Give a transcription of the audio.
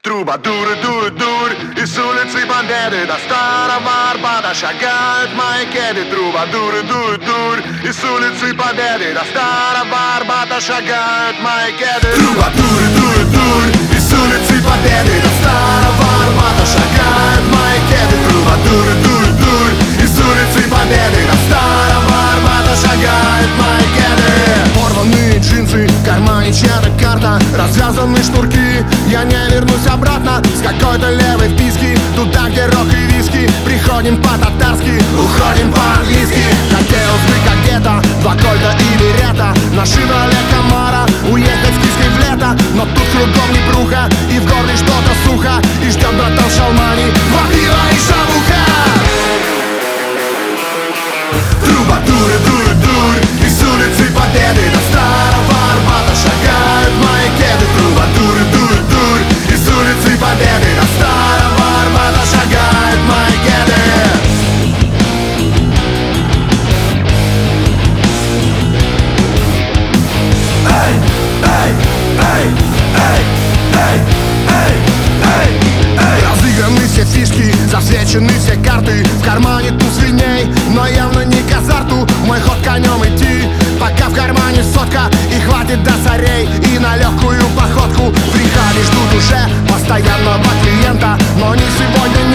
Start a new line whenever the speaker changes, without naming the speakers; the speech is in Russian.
Трубадуры дуют дурь, и с улицы Бандеры до старого Арбата шагают мои кеды. Трубадуры дуют дурь, и с улицы Победы до старого Арбата шагают мои кеды. Трубадуры дуют дурь, и с улицы Победы до старого Арбата шагают мои кеды. Трубадуры дуют дурь, и с улицы Победы до старого Арбата шагают мои кеды. Порванные джинсы, в кармане чья-то карта, развязаны шнурки. Я не вернусь обратно с какой-то левой вписки, туда, где рок и виски. Приходим по-татарски, уходим по-английски. Хотелось бы как где-то, два кольта и берета, на Шевроле Камара уехать с киской в лето. Но тут кругом непруха, и в горле что-то сухо, и ждет братан Шалмани два пива и шавуха. Трубадуры дуют дурь, и с улицы Победы до старого Арбата шагают мои кеды. Трубадуры дуют дурь, и с улицы Победы до старого Арбата шагают мои кеды. Эй, эй, эй, эй, эй, эй, эй, эй. Разыграны все фишки, засвечены все карты, в кармане туз свиней, но явно не к азарту мой ход конем идти. Пока в кармане сотка, и хватит до царей, и на легкую походку. В Рихаре ждут уже постоянного клиента, но не сегодня,